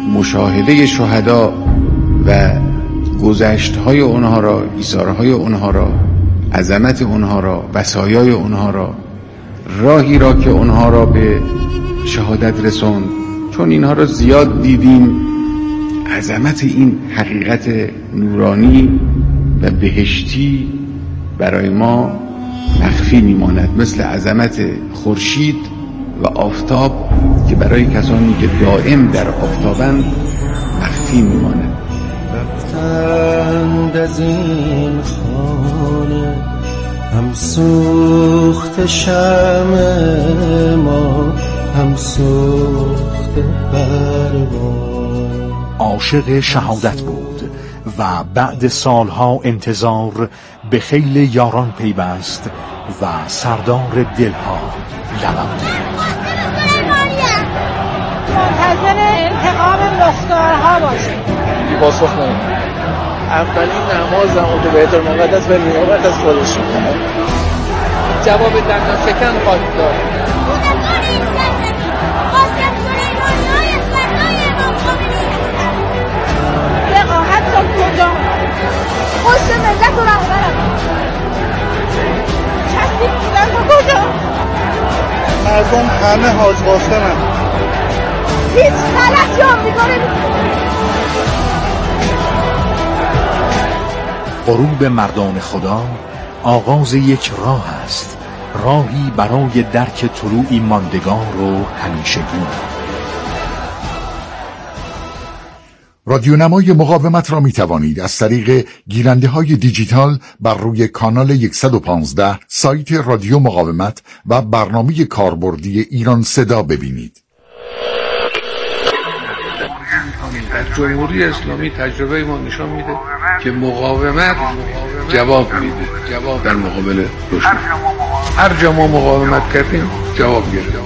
مشاهده شهدا و گذشت‌های اونها را، ایثارهای اونها را، عظمت اونها را، وصایای اونها را، راهی را که اونها را به شهادت رسوند، چون اینها را زیاد دیدیم، عظمت این حقیقت نورانی و بهشتی برای ما مخفی میماند، مثل عظمت خورشید و آفتاب که برای کسانی که دائم در آفتابند مخفی میماند. رفتند از این خانه هم سوخت شمع ما، هم سوخت پروانه. عاشق شهادت بود و بعد سالها انتظار به خیل یاران پیوست و سردار دلها لبنده. منتظر انتقام مختارها باشید. پاسخ نمید. اولین نمازم تو بیت المقدس به نیابت از خودش میکنم. جواب دندان شکن خواهید داد. وقاحت تا کجا؟ خوش ملت و رهبرم کسی بودن تا کجا؟ مردم همه حاج قاسمم. هیچ غلطی آمریکا نمی‌کنه. غروب مردان خدا آغاز یک راه است، راهی برای درک طلوعی ماندگار و همیشگی. رادیونمای مقاومت را می توانید از طریق گیرنده های دیجیتال بر روی کانال 115 سایت رادیو مقاومت و برنامه کاربردی ایران صدا ببینید. در جمهوری اسلامی تجربه ما نشان میده که مقاومت جواب میده، جواب در مقابل دشمن. هر جا ما مقاومت کردیم جواب گرفتیم.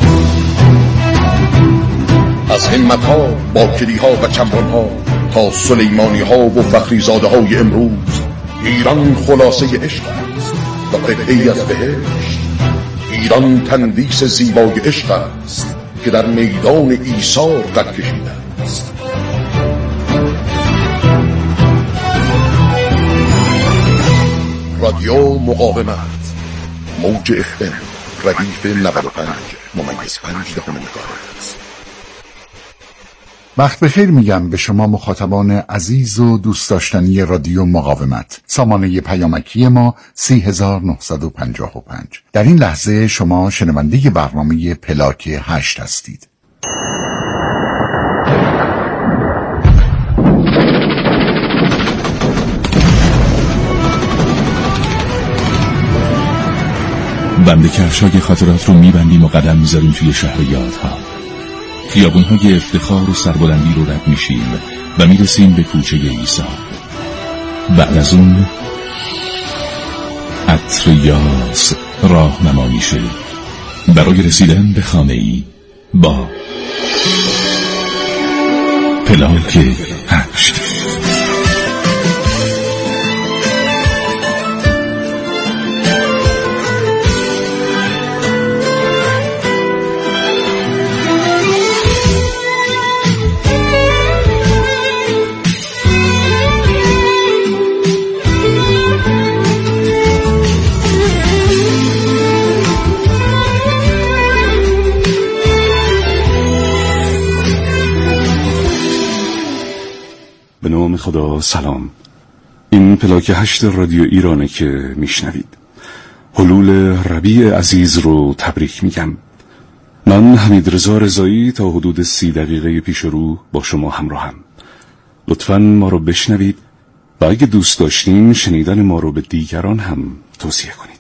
از همت‌ها، باکری‌ها و چمران‌ها تا سلیمانی‌ها و فخریزاده‌های امروز، ایران خلاصه عشق است و قطعه‌ای از بهشت. ایران تندیس زیبای عشق است که در میدان ایثار قد کشیده است. رادیو مقاومت، موج FM، ردیف 95.5 مگاهرتز. وقت بخیر میگم به شما مخاطبان عزیز و دوست داشتنی رادیو مقاومت. سامانه پیامکی ما 3955. در این لحظه شما شنونده برنامه پلاک 8 هستید. بند کفشای خاطرات رو میبندیم و قدم میذاریم توی شهر یادها. خیابونهای افتخار و سربلندی رو رد میشیم و میرسیم به کوچه عیسی. بعد از اون عطر یاس راهنما میشه برای رسیدن به خانه‌ای با پلاک 8. به نام خدا. سلام. این پلاک 8 رادیو ایرانه که میشنوید. حلول ربیع عزیز رو تبریک میگم. من حمیدرضا رضایی تا حدود 30 دقیقه پیش رو با شما همراهم. لطفاً ما رو بشنوید و اگه دوست داشتین شنیدن ما رو به دیگران هم توصیه کنید.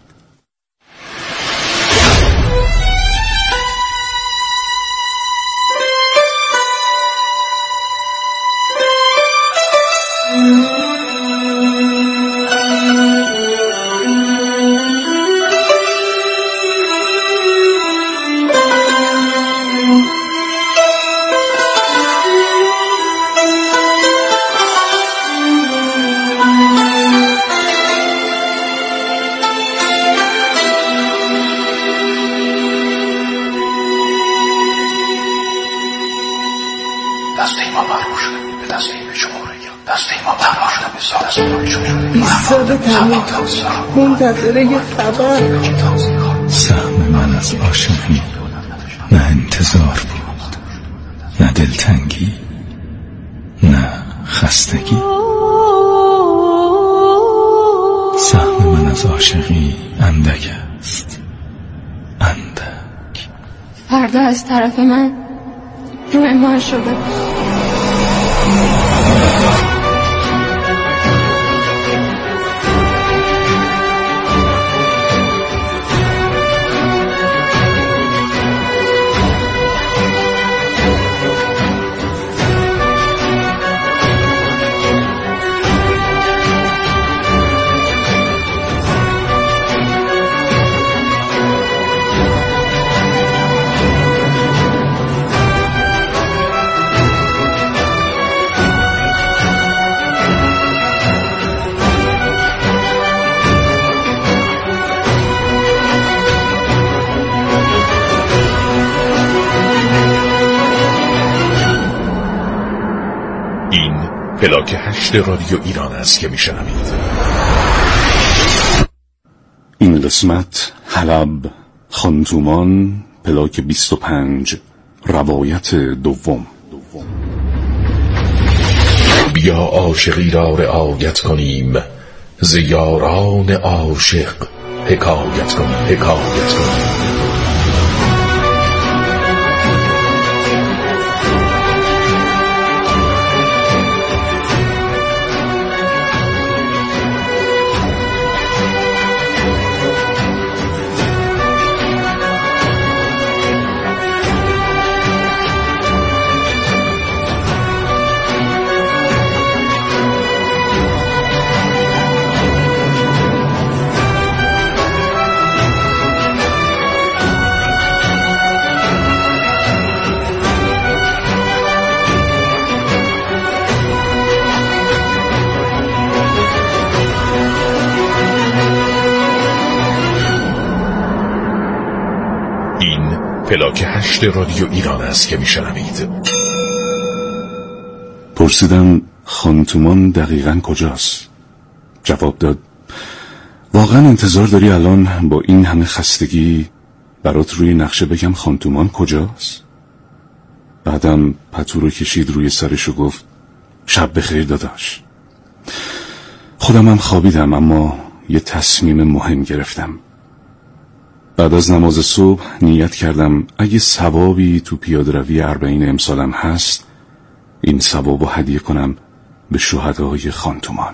نامحروم شده به دست این بیچاره دست ما تنها شده به ایستاده تمام منتظره یه خبر. سهم من از عاشقی نه انتظار بود، نه دلتنگی، نه خستگی. سهم من از عاشقی اندک است، اندک. پرده از طرف من روی ما شده. پلاک 8 رادیو ایران است که میشنوید. این قسمت حلب، خانتومان، پلاک 25، روایت دوم. بیا عاشقی را رعایت کنیم، ز یاران عاشق حکایت کنیم. پلاک 8 رادیو ایران است که میشنوید. پرسیدم خانتومان دقیقاً کجاست؟ جواب داد واقعاً انتظار داری الان با این همه خستگی برات روی نقشه بگم خانتومان کجاست؟ بعدم پتو رو کشید روی سرش و گفت شب بخیر داداش. خودم هم خوابیدم، اما یه تصمیم مهم گرفتم. بعد از نماز صبح نیت کردم اگه ثوابی تو پیاده‌روی 40 امسالم هست، این ثوابو هدیه کنم به شهدای خانتومان.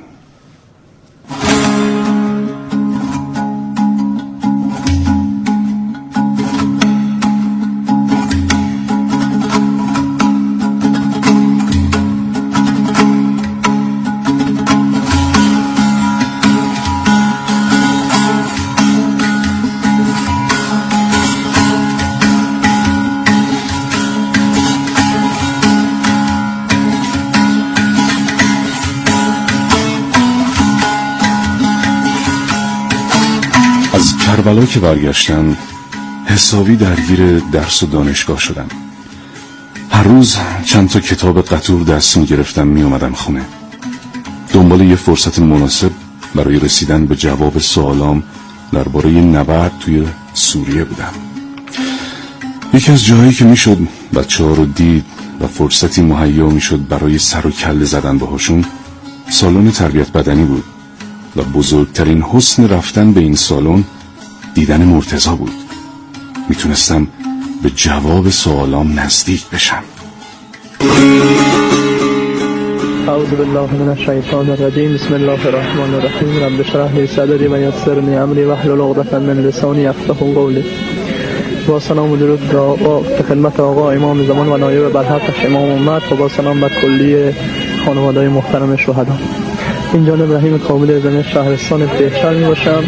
از کربلا که برگشتم حسابی درگیر درس و دانشگاه شدم. هر روز چند تا کتاب قطور دست می گرفتم می اومدم خونه. دنبال یه فرصت مناسب برای رسیدن به جواب سوالام درباره نبرد توی سوریه بودم. یکی از جاهایی که میشد بچه‌ها رو دید و فرصتی مهیا میشد برای سر و کله زدن باهاشون سالن تربیت بدنی بود و بزرگترین حسن رفتن به این سالن دیدن مرتضی بود. میتونستم به جواب سوالام نزدیک بشم. اعوذ بالله من الشیطان الرجیم. بسم الله الرحمن الرحیم. رب اشرح لی صدری و یسر لی امری واحلل عقدة من لسانی یفقهوا قولی. با سلام و درود به خدمت آقا امام زمان و نایب برحقش امام امت و با سلام بر کلی خانواده‌های محترم شهدا. این جانب رحیم کامل زمین شهرستان بهشهر می باشم.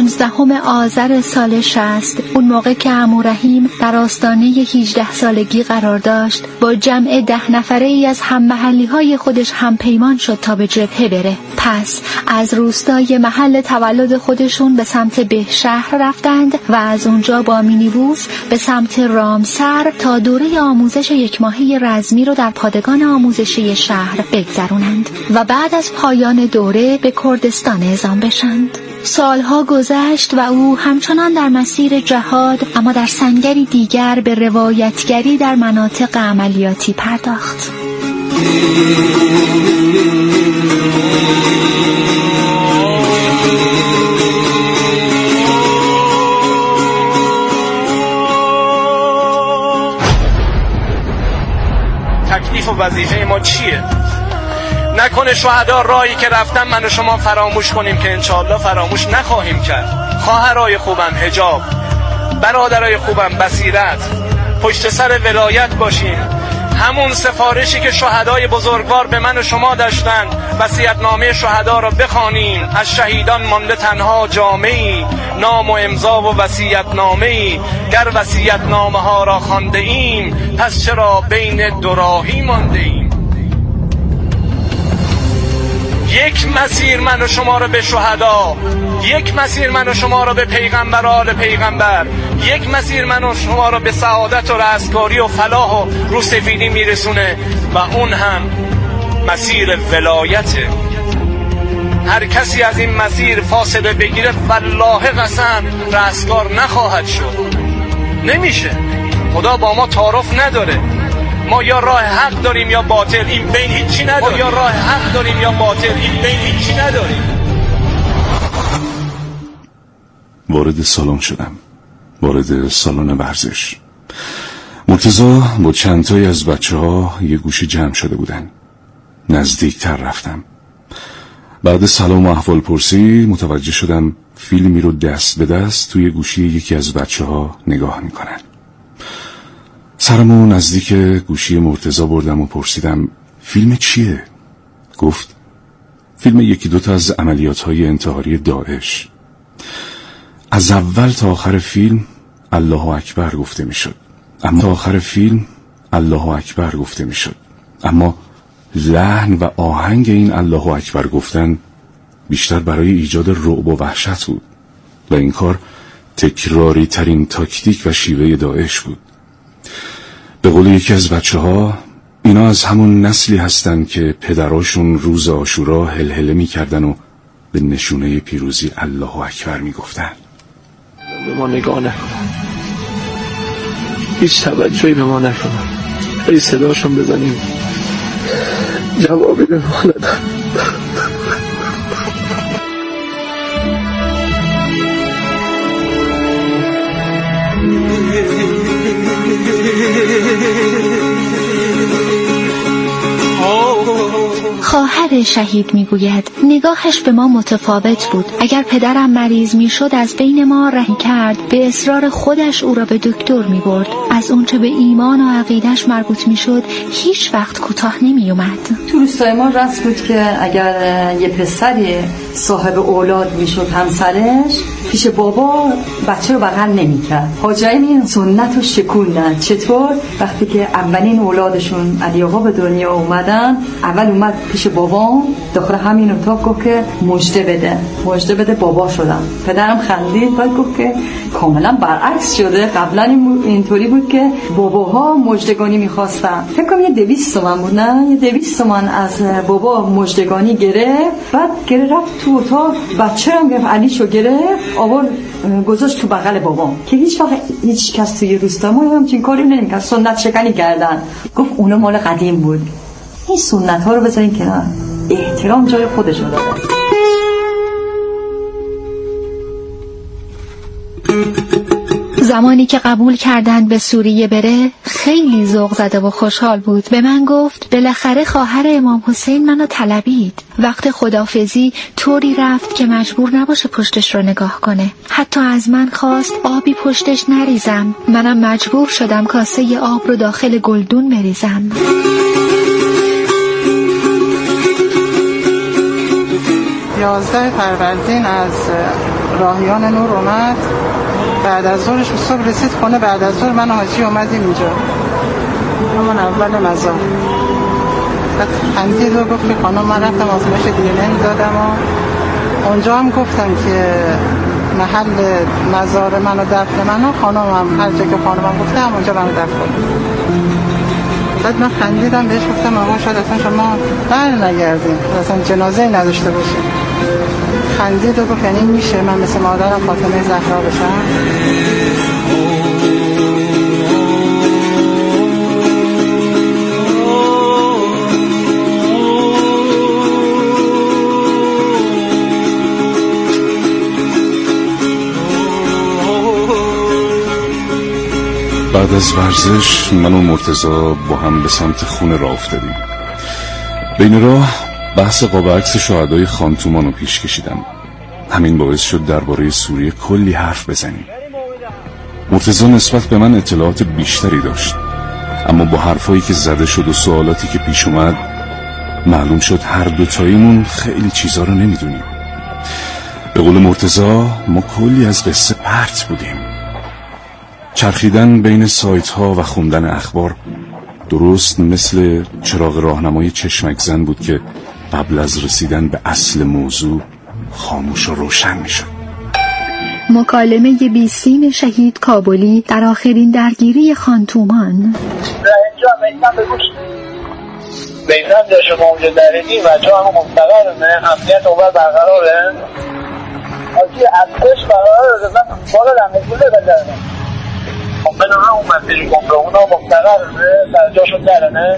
15 آذر سال 60 اون موقع که عمو رحیم در آستانه 18 سالگی قرار داشت با جمع 10 نفره ای از هم محلی های خودش هم پیمان شد تا به جبهه بره. پس از روستای محل تولد خودشون به سمت بهشهر رفتند و از اونجا با مینیبوس به سمت رامسر تا دوره آموزش 1 ماهه رزمی رو در پادگان آموزشی شهر بگذرونند و بعد از پایان دوره به کردستان اعزام بشند. سالها گذشت و او همچنان در مسیر جهاد اما در سنگری دیگر به روایتگری در مناطق عملیاتی پرداخت. تکلیف و وظیفه ما چیه؟ نکنه شهدا راهی که رفتن من و شما فراموش کنیم که انشاءالله فراموش نخواهیم کرد. خواهرای خوبم حجاب، برادرای خوبم بصیرت، پشت سر ولایت باشیم. همون سفارشی که شهدای بزرگوار به من و شما داشتن، وصیت‌نامه شهدا را بخوانیم. از شهیدان مانده تنها جامعی، نام و امضا و وصیت‌نامه‌ای. گر وصیت‌نامه ها را خوانده ایم، پس چرا بین دو راهی مانده ایم؟ یک مسیر من و شما را به شهدا، یک مسیر من و شما را به پیغمبر آل پیغمبر، یک مسیر من و شما را به سعادت و رستگاری و فلاح و روسفیدی میرسونه و اون هم مسیر ولایته. هر کسی از این مسیر فاصله بگیره والله قسم رستگار نخواهد شد. نمیشه. خدا با ما تعارف نداره. ما یا راه حق داریم یا باطل، این بین هیچی نداریم. ما یا راه حق داریم یا باطل، این بین هیچی نداریم. وارد سالن شدم، وارد سالن ورزش. مرتضی با چند تایی از بچه‌ها یه گوشه جمع شده بودن. نزدیکتر رفتم. بعد سلام و احوال پرسی متوجه شدم فیلمی رو دست به دست توی گوشی یکی از بچه‌ها نگاه میکنن. سرمو نزدیک گوشی مرتضی بردم و پرسیدم فیلم چیه؟ گفت فیلم 1-2 تا از عملیات‌های انتحاری داعش. از اول تا آخر فیلم الله اکبر گفته میشد، اما تا آخر فیلم الله اکبر گفته میشد، اما لحن و آهنگ این الله اکبر گفتن بیشتر برای ایجاد رعب و وحشت بود و این کار تکراری ترین تاکتیک و شیوه داعش بود. به قول یکی از بچه‌ها اینا از همون نسلی هستن که پدراشون روز عاشورا هلهله می‌کردن و به نشونه پیروزی الله اکبر میگفتن. به ما نگاه نکنن، هیچ توجهی به ما نکنن، ای صداشون بزنیم جوابی به ما ندن. خواهر شهید میگوید نگاهش به ما متفاوت بود. اگر پدرم مریض میشد از بین ما رهی کرد، به اصرار خودش او را به دکتر میبرد. از اونچه به ایمان و عقیدش مربوط میشد هیچ وقت کوتاه نمیومد. تو روستای ما رسم بود که اگر یه پسری صاحب اولاد میشد همسرش، پیش بابا بچه رو بغل نمیکرد. حاجیان این سنت رو شکوندن. چطور؟ وقتی که اولین اولادشون علی آقا به دنیا اومدن، اول اومد پیش بابا، داخل همین اتاق گفت که مژده بده بابا شدم. پدرم خندید، بعد گفت که کاملا برعکس شده. قبلا اینطوری بود که باباها مژدگانی میخواستن. فکر کنم یه 200 تومن بود، نه؟ یه 200 تومن از بابا مژدگانی گرفت. بعد رفت تو اتاق، بچه هم گرفت، علیشو گرفت، آورد گذاشت تو بغل بابا. که هیچ کس توی روستا ما همچین کاری نمی‌کرد. سنت شکنی کردن. گفت اونا مال قدیم بود. این سنت ها رو بذارین کنار. احترام جای خودشو داره. زمانی که قبول کردند به سوریه بره خیلی ذوق زده و خوشحال بود. به من گفت بالاخره خواهر امام حسین منو طلبید. وقت خدافزی طوری رفت که مجبور نباشه پشتش رو نگاه کنه. حتی از من خواست آبی پشتش نریزم. منم مجبور شدم کاسه آب رو داخل گلدون بریزم. 11 فروردین از راهیان نور اومد، بعد از ظهرش صبح رسید خونه، بعد از ظهر من و حاجی اومدیم اینجا همون اول مزار. بعد خندید و گفت که خانم من رفتم آزمایش DNA دادم و اونجا هم گفتم که محل مزار من و دفن من و خانمم هر جا که خانمم گفته هم اونجا منو دفن کنم. بعد من خندیدم بهش گفتم آقا شاید اصلا شما نگردیم، اصلا جنازه نداشته باشیم. خندید و گفت یعنی میشه من مثل مادرم فاطمه زهرا بشم؟ بعد از ورزش من و مرتضی با هم به سمت خونه راه افتادیم. بین راه بحث قاب عکس شهدای خانتومان رو پیش کشیدم. همین باعث شد درباره سوریه کلی حرف بزنیم. مرتضی نسبت به من اطلاعات بیشتری داشت، اما با حرفایی که زده شد و سوالاتی که پیش اومد معلوم شد هر دوتاییمون خیلی چیزا رو نمیدونیم. به قول مرتضی ما کلی از قصه پرت بودیم. چرخیدن بین سایت ها و خوندن اخبار درست مثل چراغ راهنمای چشمک زن بود که قبل از رسیدن به اصل موضوع خاموش و روشن می شد. مکالمه بیسیم شهید کابلی در آخرین درگیری خانتومان. اینجا میتونم بگوش بیزن جا شما اونجا دردی و جا همون مستقرمه امنیت اول برقراره آجی ازش برقراره من بالا لمنگوله بدرنه من همون مسیری کن به اونا مستقرمه در جاشون درنه.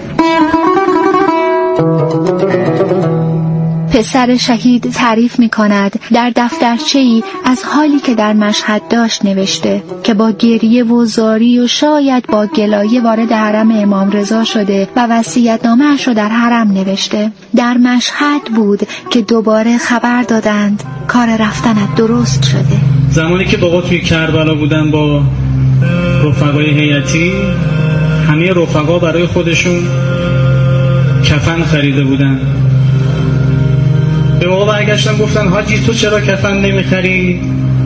پسر شهید تعریف می کند در دفترچه‌ای از حالی که در مشهد داشت نوشته که با گریه و زاری و شاید با گلایه وارد حرم امام رضا شده و وصیت‌نامه‌اش را در حرم نوشته. در مشهد بود که دوباره خبر دادند کار رفتنت درست شده. زمانی که بابا توی کربلا بودن با رفقای هیئتی، همه رفقا برای خودشون کفن خریده بودن. به موقع برگشتم گفتن حاجی تو چرا کفن نمیخری؟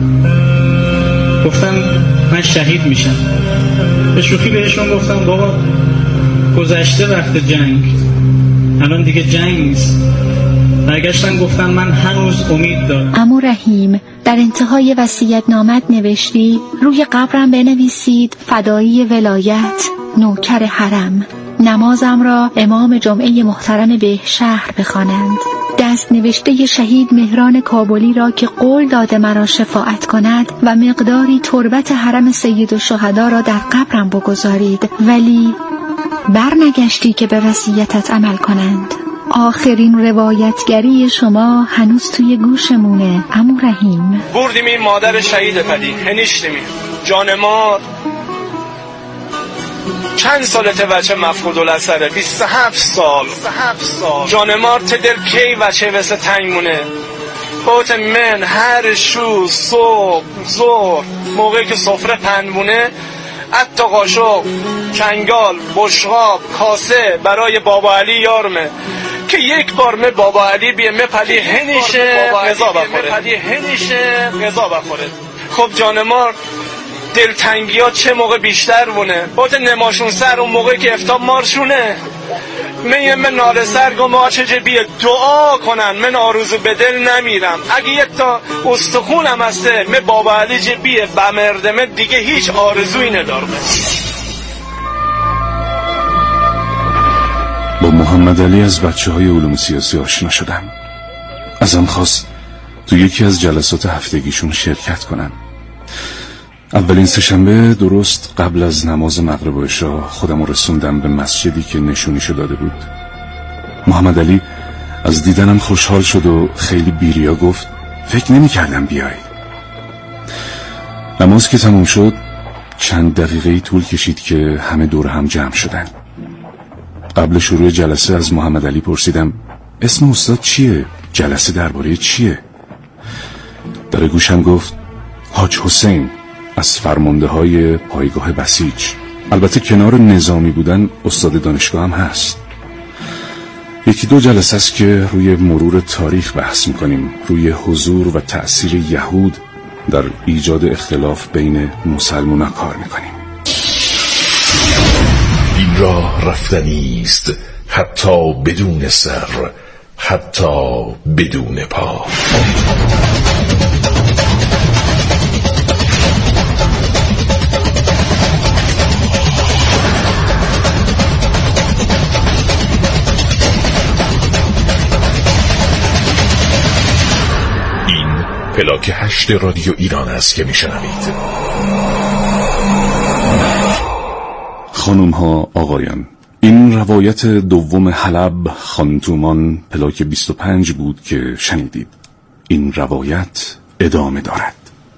گفتم من شهید میشم. به شوخی بهشون گفتم بابا گذشته وقت جنگ، الان دیگه جنگ نیست. برگشتن گفتن من هنوز امید دارم. عمو رحیم در انتهای وصیت‌نامت نوشتی روی قبرم بنویسید فدایی ولایت، نوکر حرم. نمازم را امام جمعه محترم بهشهر بخوانند. دست نوشته شهید مهران کابلی را که قول داده مرا شفاعت کند و مقداری تربت حرم سیدالشهدا را در قبرم بگذارید، ولی برنگشتی که به وصیتت عمل کنند. آخرین روایتگری شما هنوز توی گوشمونه عمو رحیم. بردیم این مادر شهید پدی هنیشتیم جانمار چند سالته بچه مفقود الاثره 27 سال جانمار تدر کی بچه وسه تنگ مونه بوت من هر شو صبح زور موقعی که سفره پنبونه حتی قاشق چنگال بشغاب کاسه برای بابا علی یارمه که یک بار می بابا علی بیه مپلی هنیشه غذا بخوره. خب جانمار دلتنگی ها چه موقع بیشتر بونه باید نماشون سر اون موقع که افتاب مارشونه من نار سرگم ها چه بیه دعا کنن من آروزو به دل نمیرم اگه یک تا استخونم هسته من بابا علی جه بیه بمردمه دیگه هیچ آرزوی ندارم. با محمد علی از بچه های علوم سیاسی آشنا شدم. ازم خواست تو یکی از جلسات هفتگیشون شرکت کنم. اولین سه‌شنبه درست قبل از نماز مغرب و عشا خودم رسوندم به مسجدی که نشونیشو داده بود. محمد علی از دیدنم خوشحال شد و خیلی بیریا گفت فکر نمی کردم بیای. نماز که تموم شد چند دقیقه‌ای طول کشید که همه دور هم جمع شدن. قبل شروع جلسه از محمد علی پرسیدم اسم استاد چیه؟ جلسه درباره چیه؟ در گوشم گفت حاج حسین از فرمانده های پایگاه بسیج. البته کنار نظامی بودن استاد دانشگاه هم هست. یکی دو جلسه است که روی مرور تاریخ بحث میکنیم، روی حضور و تأثیر یهود در ایجاد اختلاف بین مسلمونا کار میکنیم. این راه رفتنی است، حتی بدون سر، حتی بدون پا. این پلاک 8 رادیو ایران است که میشنوید. خانم ها، آقایان، این روایت دوم حلب خانتومان پلاک 25 بود که شنیدید. این روایت ادامه دارد.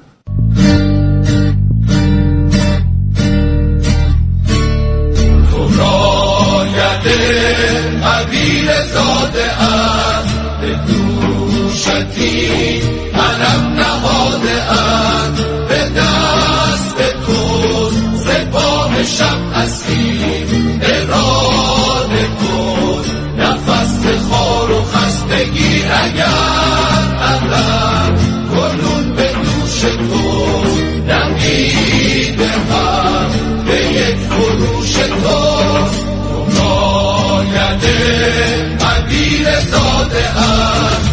تو رایت قبیل زاده ام، به دوشتی علم نهاده ام، به دست تو سپاه شب هستیم، اراده کن نفس خار و خستگی اگر علم کنون به دوش تو نمیده هم به یک فروش تو. نماینده قبیل زاده ام،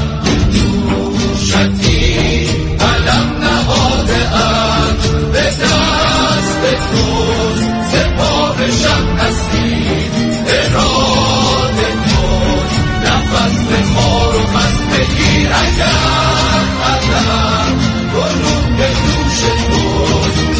دوشتی علم نهاده ام، به دست تو سپاه شب هستیم، اراده کن نفس خار و خستگی اگر علم کنون به دوش تو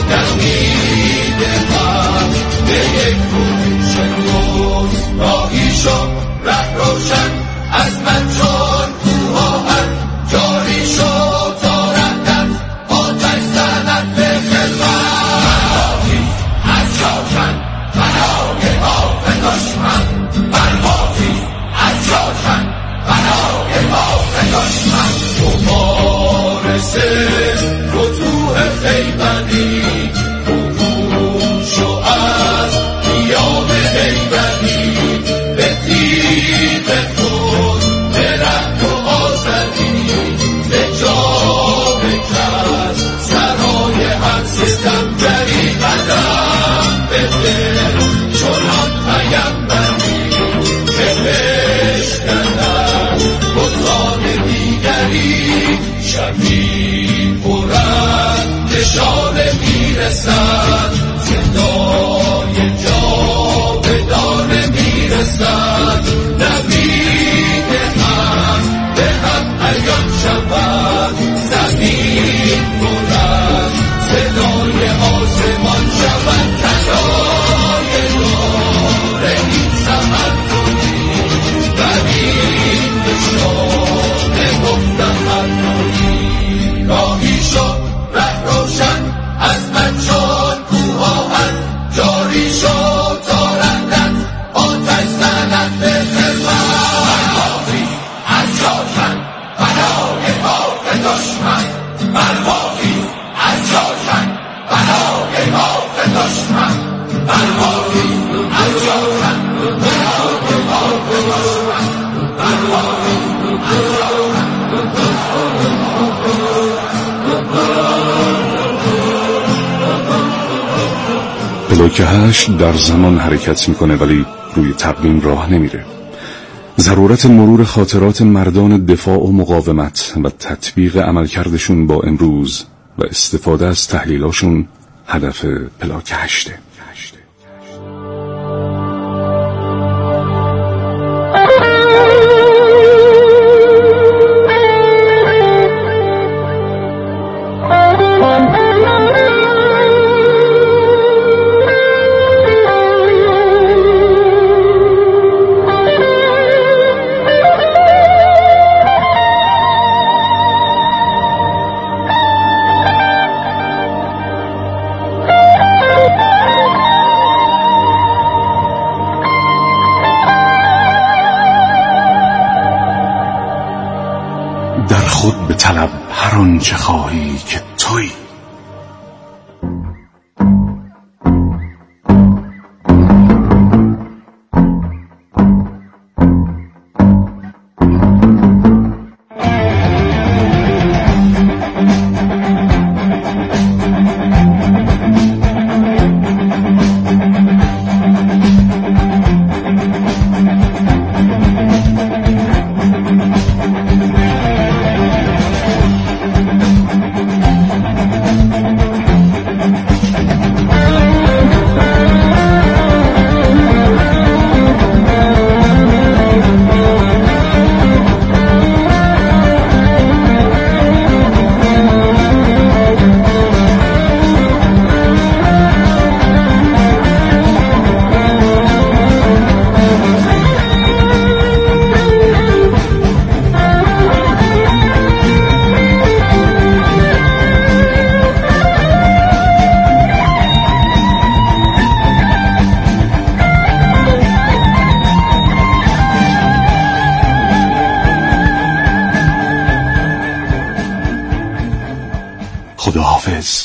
نمیده هم به یک فروش تو. راهی شو ره روشن از من چون کوهاهن، جاری شو تا رهدت آتش زند به خلوت. راهی از شاشن بنای باغ دشمن، بربازی از شاشن بنای باغ دشمن. مبارزه فتوح خیبری، عبور شو از قیام حیدری، به تیغ خود به رنگ و آزادی، به جا بکن سرای هر ستمگری، قدم بده چنان پیمبری که بشکند بتان دیگری. شبی برد نشان میرسد، صدای جاودانه میرسد، نوید هم به هم عیان شود، زمین برد صدای آسمان شود، تدای دار این سمن کنی برین نشان مفتخر کنی. راهی شو ره روشن از من چون کوهاهن، جاری شو تا رهدت آتش زند به خلوت. بربازی از شاشن بنای باغ دشمن، بربازی از شاشن بنای باغ دشمن، بربازی از شاشن بنای باغ دشمن، بربازی از شاشن. پلاک 8 در زمان حرکت میکنه ولی روی تقویم راه نمیره. ضرورت مرور خاطرات مردان دفاع و مقاومت و تطبیق عملکردشون با امروز و استفاده از تحلیلاشون هدف پلاک 8. در خود به طلب هر آنچه خواهی که تویی. خداحافظ.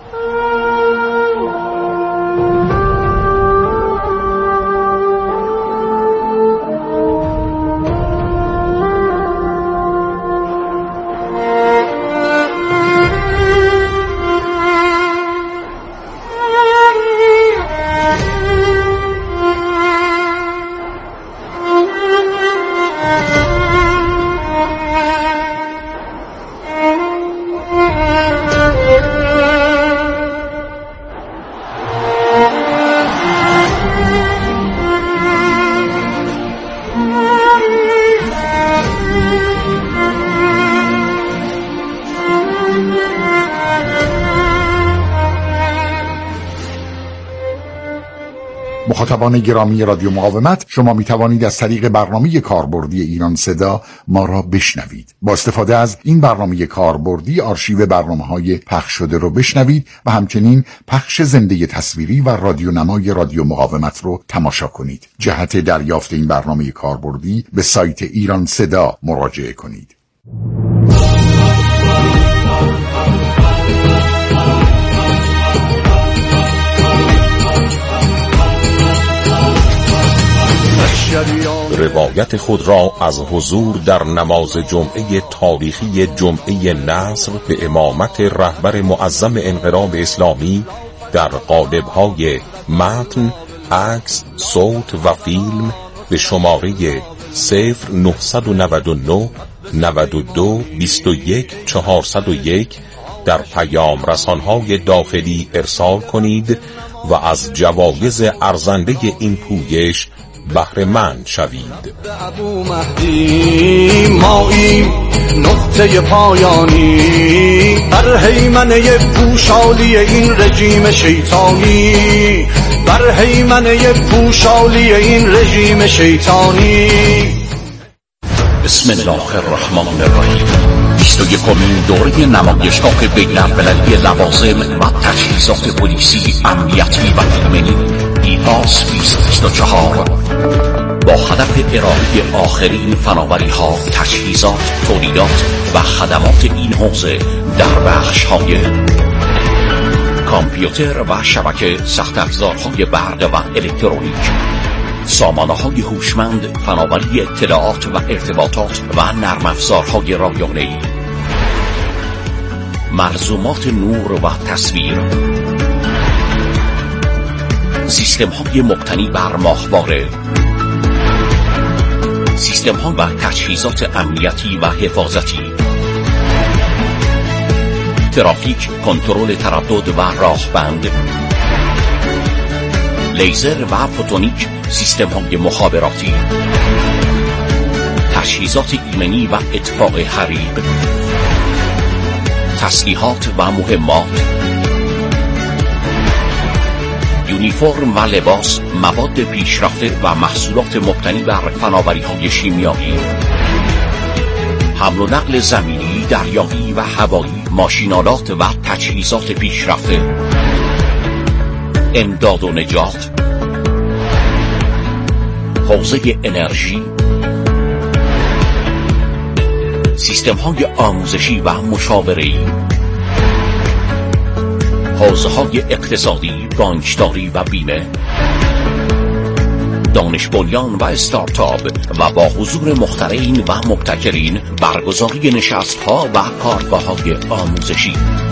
مخاطبان گرامی رادیو مقاومت، شما می توانید از طریق برنامه کاربردی ایران صدا ما را بشنوید. با استفاده از این برنامه کاربردی آرشیو برنامه‌های پخش شده رو بشنوید و همچنین پخش زنده تصویری و رادیونمای رادیو مقاومت رو تماشا کنید. جهت دریافت این برنامه کاربردی به سایت ایران صدا مراجعه کنید. روایت خود را از حضور در نماز جمعه تاریخی جمعه نصر به امامت رهبر معظم انقلاب اسلامی در قالب‌های متن، عکس، صوت و فیلم به شماره 0999 92 21 401 در پیام رسان‌های داخلی ارسال کنید و از جوایز ارزنده این پویش بهره مند شوید. ابو مهدی ماییم نقطه پایانی بر هیمنه پوشالی این رژیم شیطانی، بر هیمنه پوشالی این رژیم شیطانی. بسم الله الرحمن الرحیم. 21مین دوره نمایشگاه بین‌المللی لوازم و تجهیزات پلیسی، امنیتی و ایمنی ایپاس 2024 با هدف ارائه آخرین فناوری‌ها، تجهیزات، تولیدات و خدمات این حوزه در بخش‌های کامپیوتر و شبکه، سخت افزارهای برق و الکترونیک، سامانه‌های هوشمند، فناوری اطلاعات و ارتباطات و نرم افزارهای رایانه‌ای، مرزومات نور و تصویر، سیستم‌های مبتنی بر ماهواره، سیستم‌ها و تجهیزات امنیتی و حفاظتی، ترافیک، کنترل تردد و راهبند، لیزر و فوتونیک، سیستم‌های مخابراتی، تجهیزات ایمنی و اطفاء حریق، تسلیحات و مهمات، یونیفرم و لباس، مواد پیشرفته و محصولات مبتنی بر فناوری‌های شیمیایی، حمل و نقل زمینی، دریایی و هوایی، ماشین‌آلات و تجهیزات پیشرفته، امداد و نجات، حوزه انرژی، سیستم‌های آموزشی و مشاوره‌ای، حوزه‌های اقتصادی، بانکداری و بیمه، دانش بنیان و استارتاپ و با حضور مخترعین و مبتکرین برگزاری نشست‌ها و کارگاه‌های آموزشی.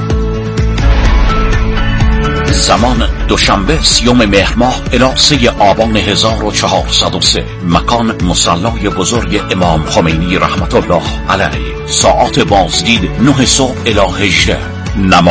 زمان دوشنبه 30 مهر ماه الی 3 آبان 1403. مکان مصلی بزرگ امام خمینی رحمت الله علیه. ساعات بازدید 9 صبح الی 18.